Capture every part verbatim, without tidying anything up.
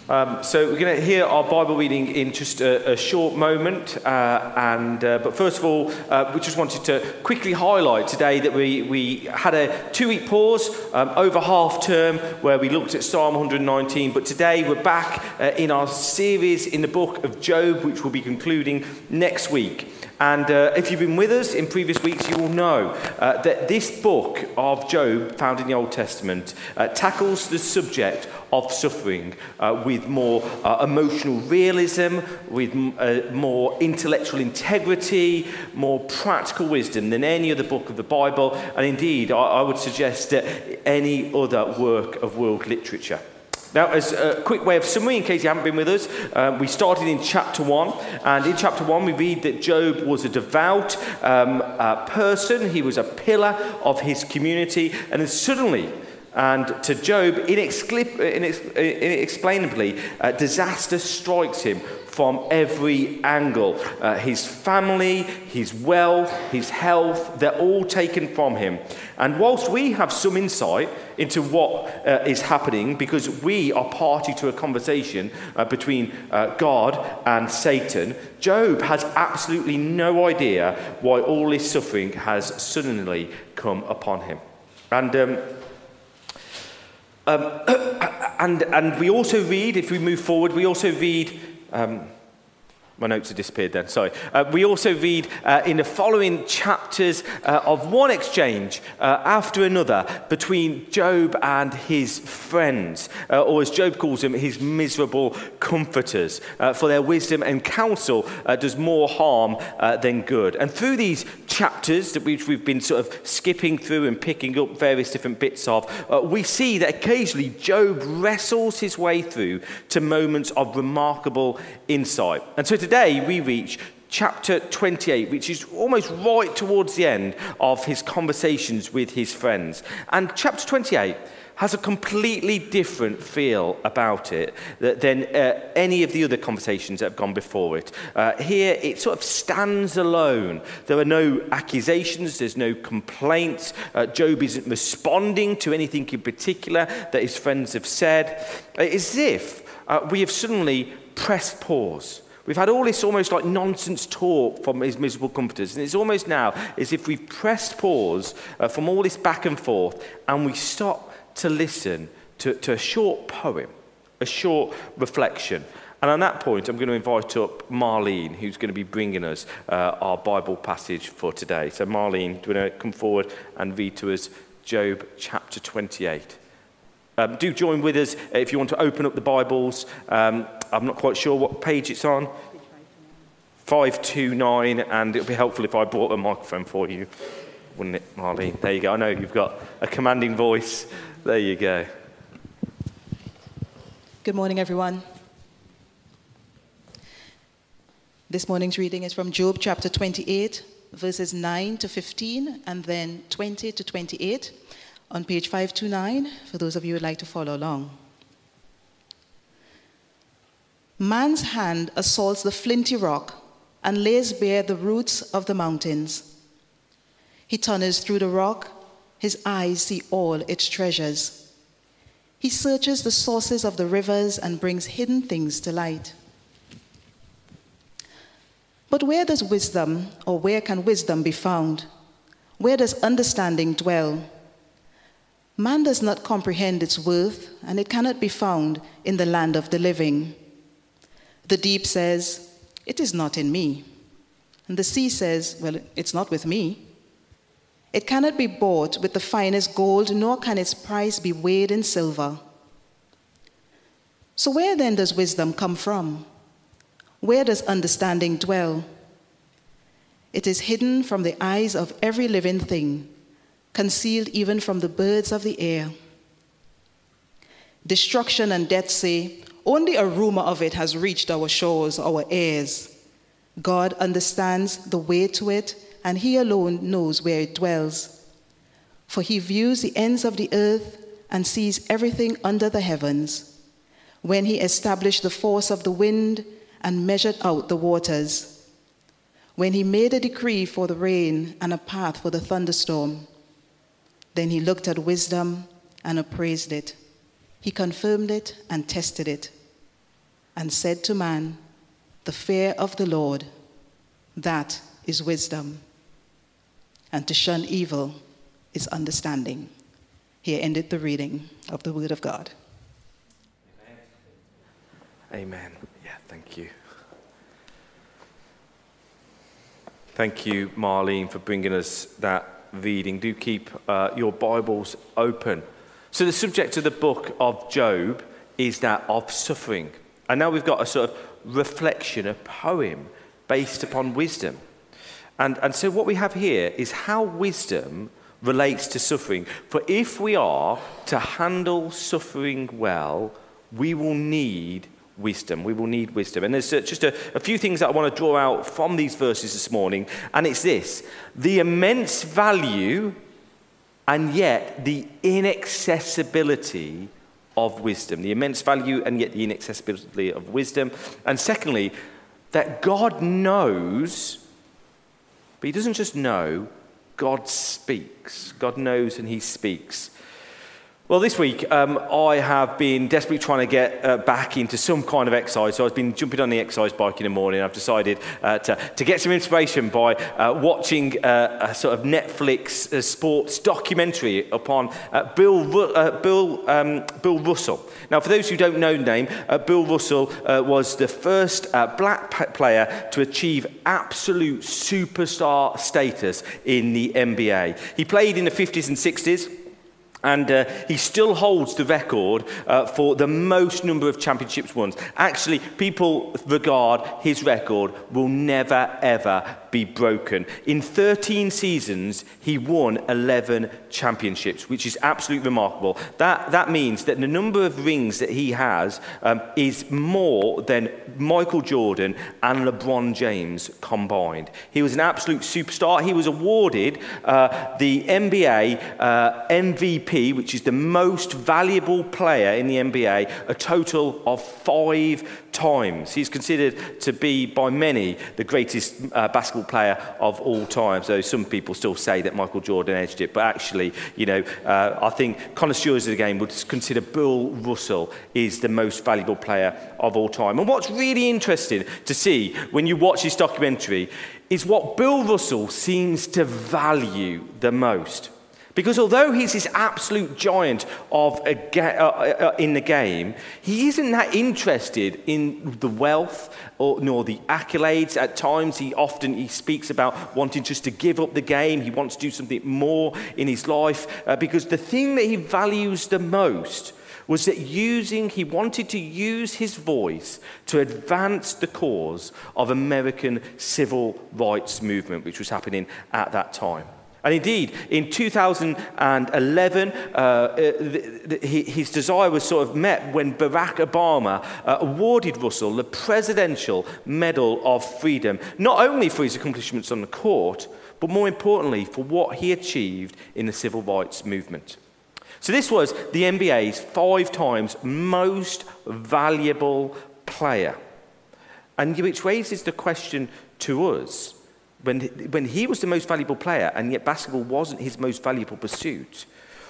Um, so we're going to hear our Bible reading in just a, a short moment, uh, and uh, but first of all, uh, we just wanted to quickly highlight today that we, we had a two-week pause um, over half term where we looked at Psalm one nineteen, but today we're back uh, in our series in the book of Job, which will be concluding next week. And uh, if you've been with us in previous weeks, you will know uh, that this book of Job, found in the Old Testament, uh, tackles the subject of suffering uh, with more uh, emotional realism, with uh, more intellectual integrity, more practical wisdom than any other book of the Bible, and indeed, I, I would suggest uh, any other work of world literature. Now, as a quick way of summary, in case you haven't been with us, uh, we started in chapter one, and in chapter one we read that Job was a devout um, uh, person. He was a pillar of his community, and then suddenly, and to Job, inexpli- inex- inexplainably, uh, disaster strikes him from every angle. Uh, his family, his wealth, his health, they're all taken from him. And whilst we have some insight into what uh, is happening, because we are party to a conversation uh, between uh, God and Satan, Job has absolutely no idea why all this suffering has suddenly come upon him. And um, um, and and we also read, if we move forward, we also read. Um, My notes have disappeared then, sorry. Uh, we also read uh, in the following chapters uh, of one exchange uh, after another between Job and his friends, uh, or as Job calls them, his miserable comforters, uh, for their wisdom and counsel uh, does more harm uh, than good. And through these chapters that we've, we've been sort of skipping through and picking up various different bits of, uh, we see that occasionally Job wrestles his way through to moments of remarkable insight. And so today we reach chapter twenty-eight, which is almost right towards the end of his conversations with his friends. And chapter twenty-eight has a completely different feel about it than uh, any of the other conversations that have gone before it. Uh, here, it sort of stands alone. There are no accusations, there's no complaints. Uh, Job isn't responding to anything in particular that his friends have said. It's as if uh, we have suddenly pressed pause. We've had all this almost like nonsense talk from his miserable comforters, and it's almost now as if we've pressed pause uh, from all this back and forth, and we stop to listen to, to a short poem, a short reflection. And on that point, I'm going to invite up Marlene, who's going to be bringing us uh, our Bible passage for today. So Marlene, do you want to come forward and read to us Job chapter twenty-eight? Um, do join with us if you want to open up the Bibles. Um, I'm not quite sure what page it's on. five two nine, and it would be helpful if I brought a microphone for you, wouldn't it, Marlene? There you go. I know you've got a commanding voice. There you go. Good morning, everyone. This morning's reading is from Job chapter twenty-eight, verses nine to fifteen, and then twenty to twenty-eight. On page five two nine, for those of you who would like to follow along. Man's hand assaults the flinty rock and lays bare the roots of the mountains. He tunnels through the rock, his eyes see all its treasures. He searches the sources of the rivers and brings hidden things to light. But where does wisdom, or where can wisdom be found? Where does understanding dwell? Man does not comprehend its worth, and it cannot be found in the land of the living. The deep says, "It is not in me." And the sea says, "Well, it's not with me." It cannot be bought with the finest gold, nor can its price be weighed in silver. So where then does wisdom come from? Where does understanding dwell? It is hidden from the eyes of every living thing, concealed even from the birds of the air. Destruction and death say, "Only a rumor of it has reached our shores, our ears." God understands the way to it, and he alone knows where it dwells. For he views the ends of the earth and sees everything under the heavens. When he established the force of the wind and measured out the waters. When he made a decree for the rain and a path for the thunderstorm. Then he looked at wisdom and appraised it. He confirmed it and tested it. and said to man, the fear of the Lord, that is wisdom, and to shun evil is understanding. Here ended the reading of the word of God. Amen. Yeah, thank you. Thank you, Marlene, for bringing us that reading. Do keep uh, your Bibles open. So the subject of the book of Job is that of suffering. And now we've got a sort of reflection, a poem based upon wisdom. And, and so what we have here is how wisdom relates to suffering. For if we are to handle suffering well, we will need wisdom. We will need wisdom. And there's uh, just a, a few things that I want to draw out from these verses this morning. And it's this: the immense value and yet the inaccessibility of wisdom. The immense value and yet the inaccessibility of wisdom. And secondly, that God knows, but he doesn't just know, God speaks. God knows and he speaks. Well, this week, um, I have been desperately trying to get uh, back into some kind of exercise. So I've been jumping on the exercise bike in the morning. I've decided uh, to, to get some inspiration by uh, watching uh, a sort of Netflix uh, sports documentary upon uh, Bill, Ru- uh, Bill, um, Bill Russell. Now, for those who don't know the name, uh, Bill Russell uh, was the first uh, black p- player to achieve absolute superstar status in the N B A. He played in the fifties and sixties. And uh, he still holds the record uh, for the most number of championships won. Actually, people regard his record will never, ever be broken. In thirteen seasons, he won eleven championships, which is absolutely remarkable. That, that means that the number of rings that he has um, is more than Michael Jordan and LeBron James combined. He was an absolute superstar. He was awarded uh, the N B A uh, M V P, which is the most valuable player in the N B A, a total of five times. He's considered to be, by many, the greatest uh, basketball player of all time. So some people still say that Michael Jordan edged it, but actually, you know, uh, I think connoisseurs of the game would consider Bill Russell is the most valuable player of all time. And what's really interesting to see when you watch this documentary is what Bill Russell seems to value the most. Because although he's this absolute giant of a ga- uh, uh, in the game, he isn't that interested in the wealth or nor the accolades. At times, he often he speaks about wanting just to give up the game. He wants to do something more in his life uh, because the thing that he values the most was that using he wanted to use his voice to advance the cause of American civil rights movement, which was happening at that time. And indeed, in two thousand eleven, uh, the, the, his desire was sort of met when Barack Obama uh, awarded Russell the Presidential Medal of Freedom, not only for his accomplishments on the court, but more importantly, for what he achieved in the civil rights movement. So this was the N B A's five times most valuable player. And which raises the question to us, When, when he was the most valuable player and yet basketball wasn't his most valuable pursuit,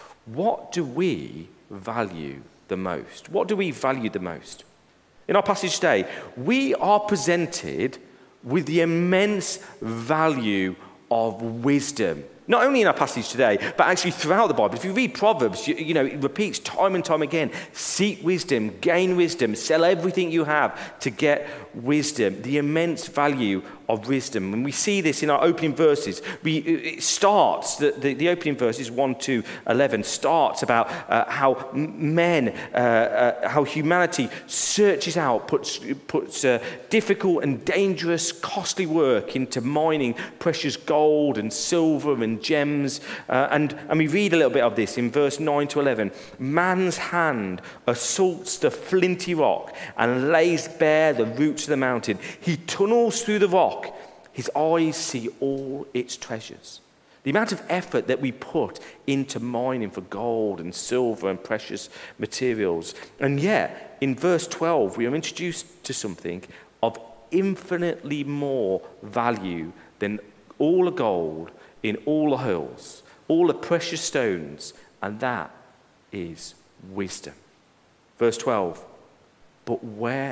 what do we value the most? What do we value the most? In our passage today, we are presented with the immense value of wisdom. Not only in our passage today, but actually throughout the Bible. If you read Proverbs, you, you know, it repeats time and time again. Seek wisdom, gain wisdom, sell everything you have to get wisdom. The immense value of wisdom. And we see this in our opening verses. We, it starts, the, the, the opening verses one to eleven starts about uh, how men, uh, uh, how humanity searches out, puts, puts uh, difficult and dangerous, costly work into mining precious gold and silver and gems. Uh, and, and we read a little bit of this in verse nine to eleven. Man's hand assaults the flinty rock and lays bare the roots of the mountain. He tunnels through the rock. His eyes see all its treasures. The amount of effort that we put into mining for gold and silver and precious materials. And yet, in verse twelve, we are introduced to something of infinitely more value than all the gold in all the hills, all the precious stones, and that is wisdom. Verse twelve, but where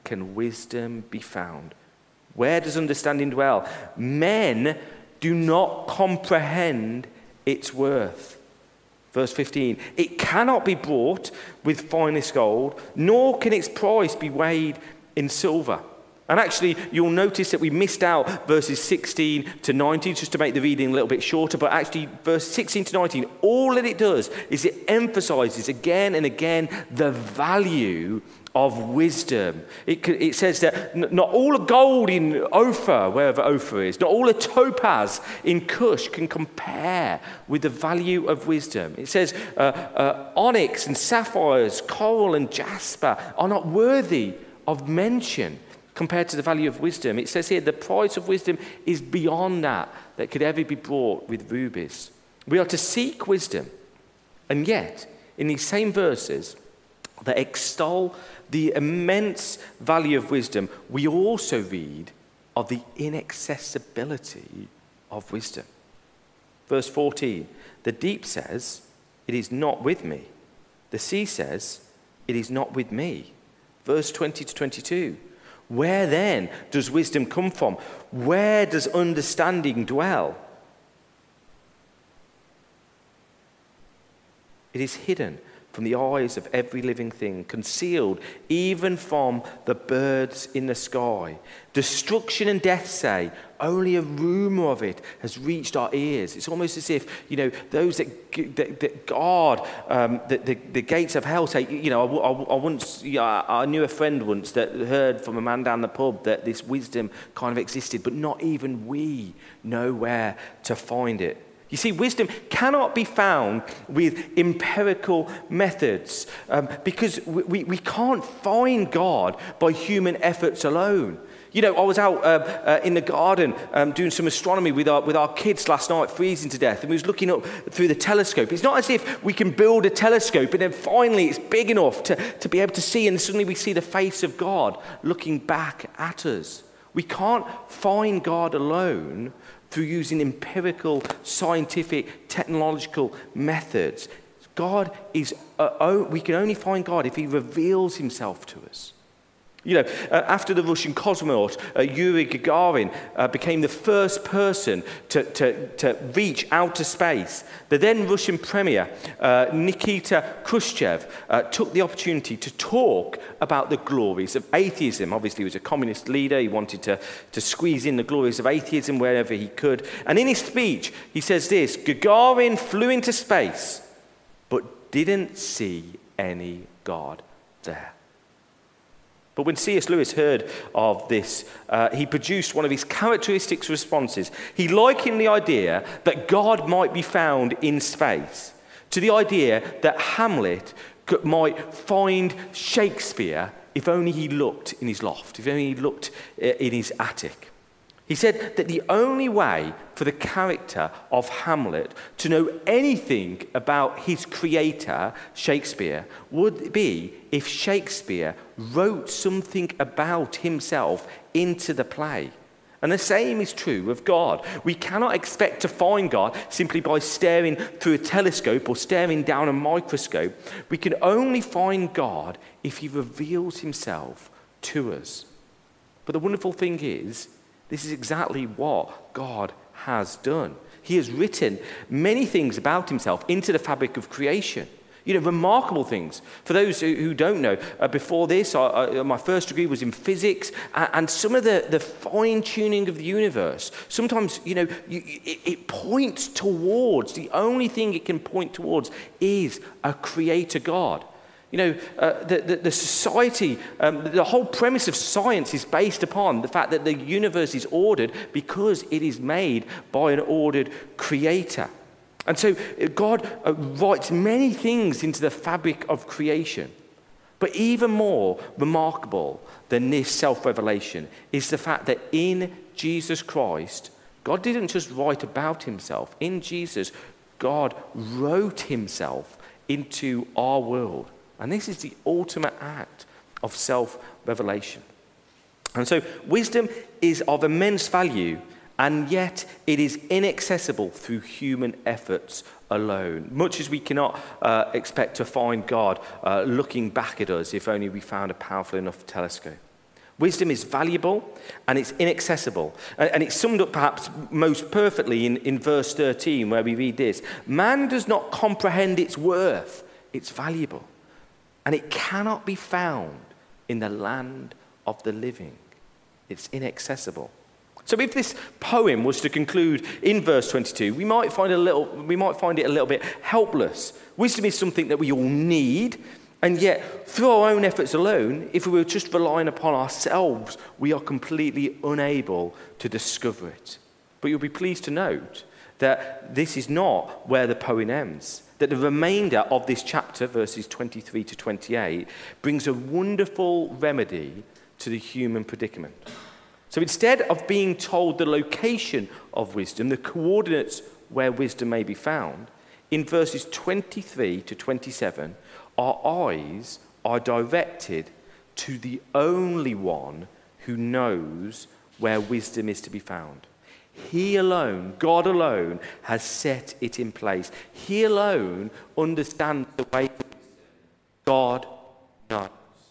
can wisdom be found? Where does understanding dwell? Men do not comprehend its worth. Verse fifteen, it cannot be bought with finest gold, nor can its price be weighed in silver. And actually, you'll notice that we missed out verses sixteen to nineteen, just to make the reading a little bit shorter. But actually, verse sixteen to nineteen, all that it does is it emphasizes again and again the value of wisdom. It, it says that not all the gold in Ophir, wherever Ophir is, not all the topaz in Cush can compare with the value of wisdom. It says uh, uh, onyx and sapphires, coral and jasper are not worthy of mention compared to the value of wisdom. It says here the price of wisdom is beyond that that could ever be bought with rubies. We are to seek wisdom, and yet in these same verses that extol the immense value of wisdom, we also read of the inaccessibility of wisdom. Verse fourteen, the deep says, it is not with me. The sea says, it is not with me. Verse twenty to twenty-two, where then does wisdom come from? Where does understanding dwell? It is hidden from the eyes of every living thing, concealed even from the birds in the sky. Destruction and death say, only a rumor of it has reached our ears. It's almost as if, you know, those that, that, that guard um, the, the, the gates of hell say, you know, I, I, I once, you know, I knew a friend once that heard from a man down the pub that this wisdom kind of existed, but not even we know where to find it. You see, wisdom cannot be found with empirical methods um, because we, we can't find God by human efforts alone. You know, I was out uh, uh, in the garden um, doing some astronomy with our, with our kids last night, freezing to death, and we was looking up through the telescope. It's not as if we can build a telescope and then finally it's big enough to, to be able to see, and suddenly we see the face of God looking back at us. We can't find God alone through using empirical, scientific, technological methods. God is, uh, oh, we can only find God if he reveals himself to us. You know, uh, after the Russian cosmonaut, uh, Yuri Gagarin uh, became the first person to, to, to reach outer space, the then Russian premier, uh, Nikita Khrushchev, uh, took the opportunity to talk about the glories of atheism. Obviously, he was a communist leader. He wanted to, to squeeze in the glories of atheism wherever he could. And in his speech, he says this, Gagarin flew into space, but didn't see any God there. But when C S Lewis heard of this, uh, he produced one of his characteristic responses. He likened the idea that God might be found in space to the idea that Hamlet could, might find Shakespeare if only he looked in his loft, if only he looked in his attic. He said that the only way for the character of Hamlet to know anything about his creator, Shakespeare, would be if Shakespeare wrote something about himself into the play. And the same is true of God. We cannot expect to find God simply by staring through a telescope or staring down a microscope. We can only find God if he reveals himself to us. But the wonderful thing is, this is exactly what God has done. He has written many things about himself into the fabric of creation. You know, remarkable things. For those who, who don't know, uh, before this, I, I, my first degree was in physics, and, and some of the, the fine-tuning of the universe, sometimes, you know, you, it, it points towards, the only thing it can point towards is a creator God. You know, uh, the, the, the society, um, the whole premise of science is based upon the fact that the universe is ordered because it is made by an ordered creator. And so God uh, writes many things into the fabric of creation. But even more remarkable than this self-revelation is the fact that in Jesus Christ, God didn't just write about himself. In Jesus, God wrote himself into our world. And this is the ultimate act of self-revelation. And so wisdom is of immense value, and yet it is inaccessible through human efforts alone, much as we cannot uh, expect to find God uh, looking back at us if only we found a powerful enough telescope. Wisdom is valuable and it's inaccessible. And it's summed up perhaps most perfectly in, in verse thirteen, where we read this. Man does not comprehend its worth. It's valuable. And it cannot be found in the land of the living. It's inaccessible. So if this poem was to conclude in verse twenty-two, we might find a little, we might find it a little bit helpless. Wisdom is something that we all need. And yet, through our own efforts alone, if we were just relying upon ourselves, we are completely unable to discover it. But you'll be pleased to note that this is not where the poem ends. That the remainder of this chapter, verses twenty-three to twenty-eight, brings a wonderful remedy to the human predicament. So instead of being told the location of wisdom, the coordinates where wisdom may be found, in verses twenty-three to twenty-seven, our eyes are directed to the only one who knows where wisdom is to be found. He alone, God alone, has set it in place. He alone understands the way God knows.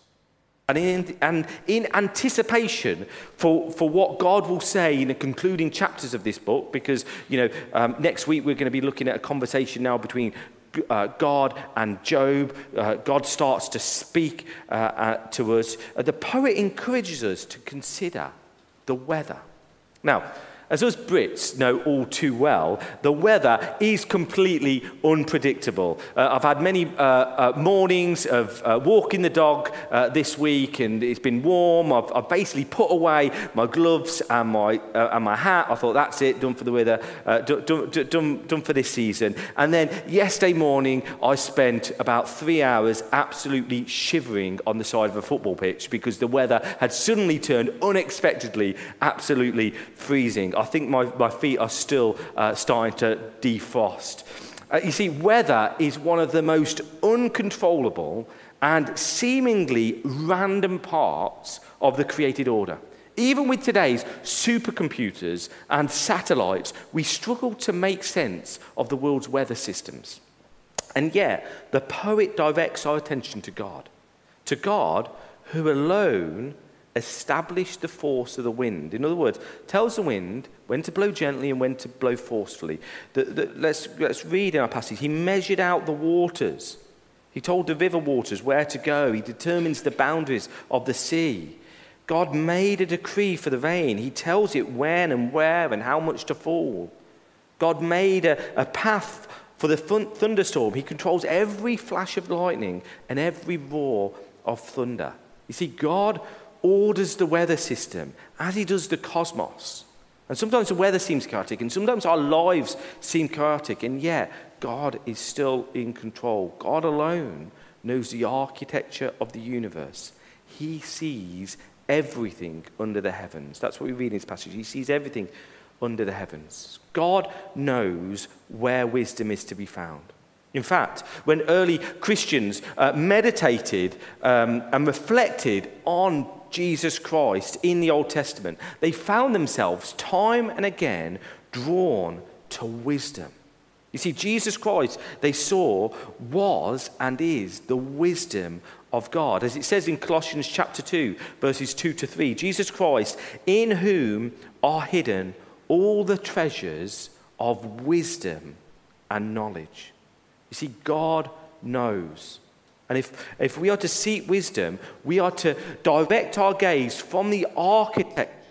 And in, and in anticipation for, for what God will say in the concluding chapters of this book, because, you know, um, next week we're going to be looking at a conversation now between Uh, God and Job. Uh, God starts to speak uh, uh, to us. Uh, the poet encourages us to consider the weather. Now, as us Brits know all too well, the weather is completely unpredictable. Uh, I've had many uh, uh, mornings of uh, walking the dog uh, this week, and it's been warm. I've, I've basically put away my gloves and my uh, and my hat. I thought, that's it, done for the weather, uh, done, done, done, done for this season. And then yesterday morning, I spent about three hours absolutely shivering on the side of a football pitch because the weather had suddenly turned unexpectedly absolutely freezing. I think my, my feet are still uh, starting to defrost. Uh, you see, weather is one of the most uncontrollable and seemingly random parts of the created order. Even with today's supercomputers and satellites, we struggle to make sense of the world's weather systems. And yet, the poet directs our attention to God. To God, who alone established the force of the wind. In other words, tells the wind when to blow gently and when to blow forcefully. The, the, let's, let's read in our passage. He measured out the waters. He told the river waters where to go. He determines the boundaries of the sea. God made a decree for the rain. He tells it when and where and how much to fall. God made a, a path for the th- thunderstorm. He controls every flash of lightning and every roar of thunder. You see, God orders the weather system as he does the cosmos. And sometimes the weather seems chaotic, and sometimes our lives seem chaotic, and yet God is still in control. God alone knows the architecture of the universe. He sees everything under the heavens. That's what we read in this passage. He sees everything under the heavens. God knows where wisdom is to be found. In fact, when early Christians uh, meditated um, and reflected on Jesus Christ in the Old Testament, they found themselves time and again drawn to wisdom. You see, Jesus Christ, they saw, was and is the wisdom of God. As it says in Colossians chapter two, verses two to three, Jesus Christ, in whom are hidden all the treasures of wisdom and knowledge. You see, God knows. And if, if we are to seek wisdom, we are to direct our gaze from the architect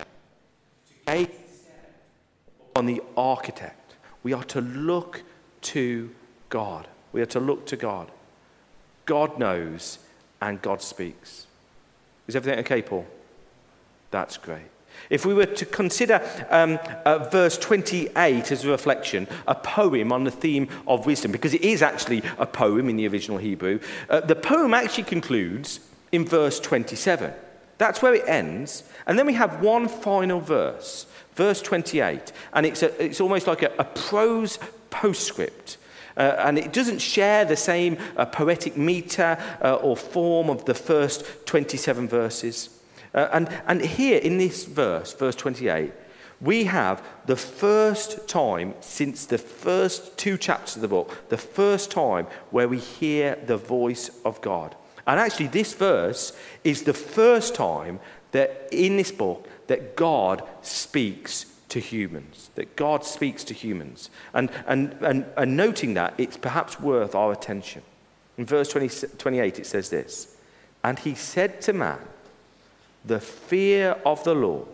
to gaze on the architect. We are to look to God. We are to look to God. God knows and God speaks. Is everything okay, Paul? That's great. If we were to consider um, uh, verse twenty-eight as a reflection, a poem on the theme of wisdom, because it is actually a poem in the original Hebrew, uh, the poem actually concludes in verse twenty-seven. That's where it ends. And then we have one final verse, verse twenty-eight. And it's, a, it's almost like a, a prose postscript. Uh, and it doesn't share the same uh, poetic meter uh, or form of the first twenty-seven verses. Uh, and, and here in this verse, verse twenty-eight, we have the first time since the first two chapters of the book, the first time where we hear the voice of God. And actually this verse is the first time that in this book, that God speaks to humans, that God speaks to humans. And, and, and, and noting that, it's perhaps worth our attention. In verse twenty, twenty-eight, it says this, "And he said to man, the fear of the Lord,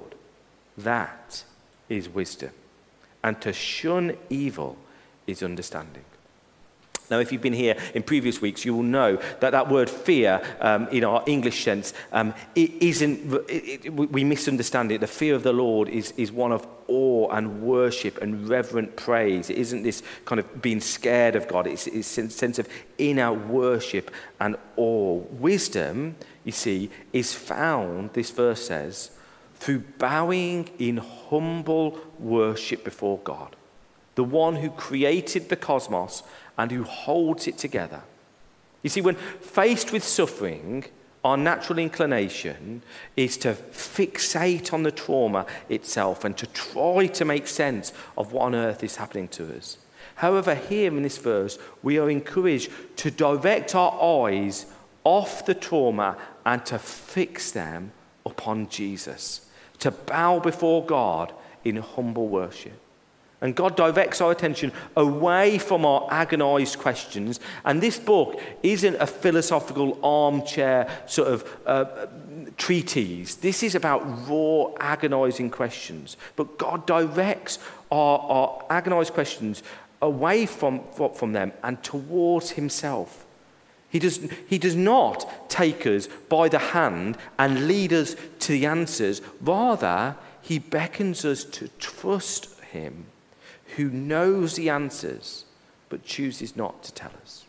that is wisdom, and to shun evil is understanding." Now, if you've been here in previous weeks, you will know that that word fear, um, in our English sense, um, it isn't, it, it, we misunderstand it. The fear of the Lord is, is one of awe and worship and reverent praise. It isn't this kind of being scared of God. It's, it's a sense of inner worship and awe. Wisdom, you see, is found, this verse says, through bowing in humble worship before God, the one who created the cosmos and who holds it together. You see, when faced with suffering, our natural inclination is to fixate on the trauma itself and to try to make sense of what on earth is happening to us. However, here in this verse, we are encouraged to direct our eyes off the trauma and to fix them upon Jesus, to bow before God in humble worship. And God directs our attention away from our agonized questions. And this book isn't a philosophical armchair sort of uh, treatise. This is about raw, agonizing questions. But God directs our, our agonized questions away from, from them and towards himself. He does, he does not take us by the hand and lead us to the answers. Rather, he beckons us to trust him, who knows the answers but chooses not to tell us.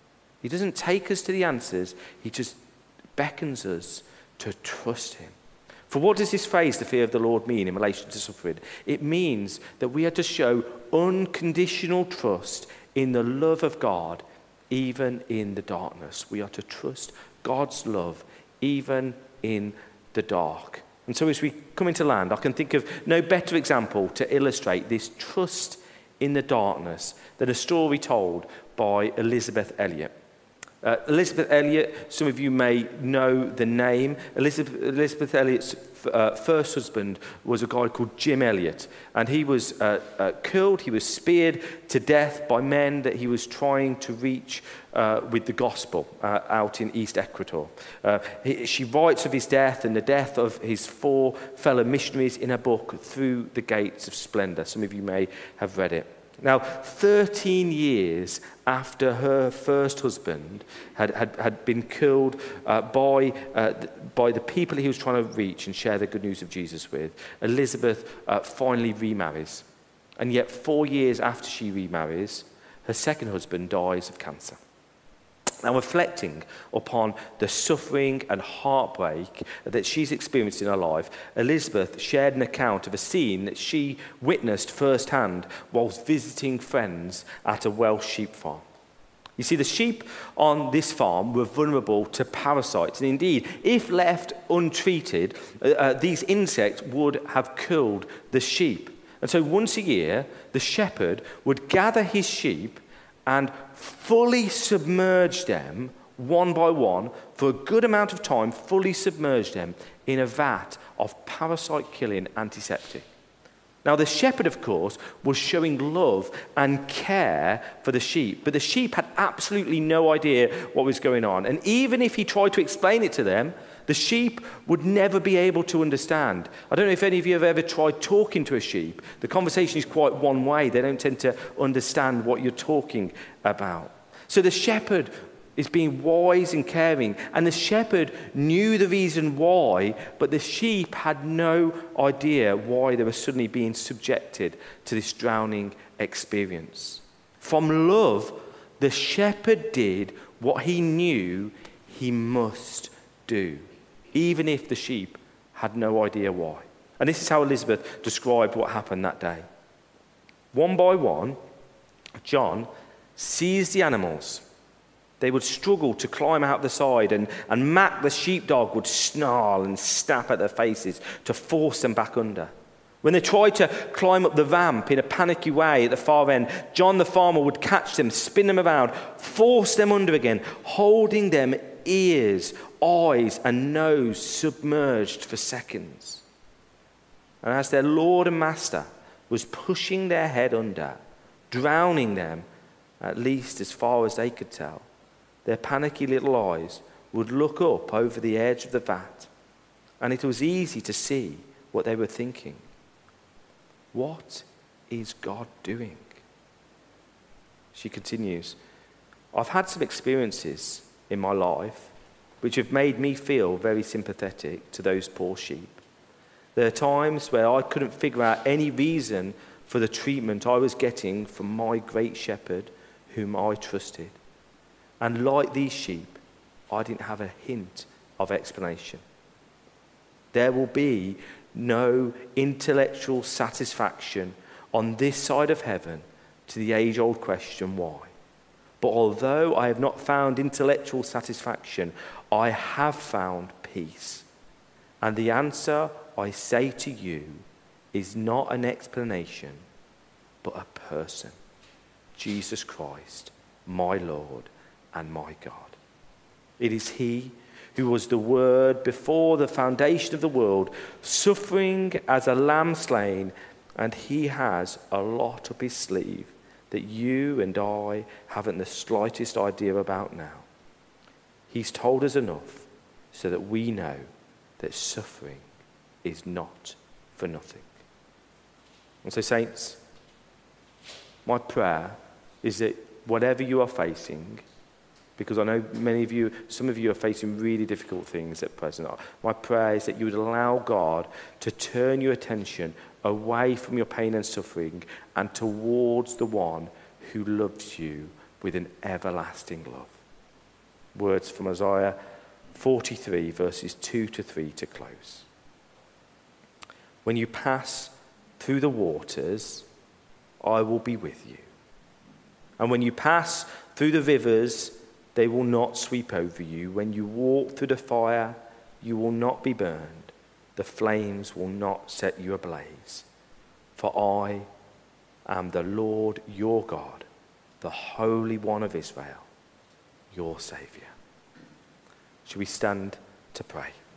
He doesn't take us to the answers, he just beckons us to trust him. For what does this phrase, the fear of the Lord, mean in relation to suffering? It means that we are to show unconditional trust in the love of God, even in the darkness. We are to trust God's love, even in the dark. And so as we come into land, I can think of no better example to illustrate this trust in the darkness than a story told by Elisabeth Elliot. Uh, Elisabeth Elliot, some of you may know the name. Elizabeth, Elisabeth Elliot's uh, first husband was a guy called Jim Elliot, and he was uh, uh, killed, he was speared to death by men that he was trying to reach uh, with the gospel uh, out in East Ecuador. Uh, he, she writes of his death and the death of his four fellow missionaries in her book, Through the Gates of Splendor. Some of you may have read it. Now, thirteen years after her first husband had, had, had been killed uh, by, uh, by the people he was trying to reach and share the good news of Jesus with, Elizabeth uh, finally remarries. And yet, four years after she remarries, her second husband dies of cancer. Now, reflecting upon the suffering and heartbreak that she's experienced in her life, Elizabeth shared an account of a scene that she witnessed firsthand whilst visiting friends at a Welsh sheep farm. You see, the sheep on this farm were vulnerable to parasites, and indeed, if left untreated, uh, these insects would have killed the sheep. And so once a year, the shepherd would gather his sheep and fully submerge them one by one for a good amount of time, fully submerge them in a vat of parasite-killing antiseptic. Now, the shepherd, of course, was showing love and care for the sheep, but the sheep had absolutely no idea what was going on. And even if he tried to explain it to them, the sheep would never be able to understand. I don't know if any of you have ever tried talking to a sheep. The conversation is quite one way. They don't tend to understand what you're talking about. So the shepherd is being wise and caring, and the shepherd knew the reason why, but the sheep had no idea why they were suddenly being subjected to this drowning experience. From love, the shepherd did what he knew he must do, even if the sheep had no idea why. And this is how Elizabeth described what happened that day. One by one, John seized the animals. They would struggle to climb out the side, and, and Mac, the sheepdog, would snarl and snap at their faces to force them back under. When they tried to climb up the ramp in a panicky way at the far end, John the farmer would catch them, spin them around, force them under again, holding them ears, eyes, and nose submerged for seconds. And as their Lord and Master was pushing their head under, drowning them, at least as far as they could tell, their panicky little eyes would look up over the edge of the vat, and it was easy to see what they were thinking. What is God doing? She continues, I've had some experiences in my life which have made me feel very sympathetic to those poor sheep. There are times where I couldn't figure out any reason for the treatment I was getting from my great shepherd whom I trusted. And like these sheep, I didn't have a hint of explanation. There will be no intellectual satisfaction on this side of heaven to the age-old question, why? But although I have not found intellectual satisfaction, I have found peace. And the answer I say to you is not an explanation, but a person, Jesus Christ, my Lord and my God. It is he who was the Word before the foundation of the world, suffering as a lamb slain, and he has a lot up his sleeve that you and I haven't the slightest idea about now. He's told us enough so that we know that suffering is not for nothing. And so, saints, my prayer is that whatever you are facing, because I know many of you, some of you are facing really difficult things at present, my prayer is that you would allow God to turn your attention away from your pain and suffering and towards the one who loves you with an everlasting love. Words from Isaiah forty-three, verses two to three to close. When you pass through the waters, I will be with you. And when you pass through the rivers, they will not sweep over you. When you walk through the fire, you will not be burned. The flames will not set you ablaze. For I am the Lord your God, the Holy One of Israel, your Saviour. Shall we stand to pray?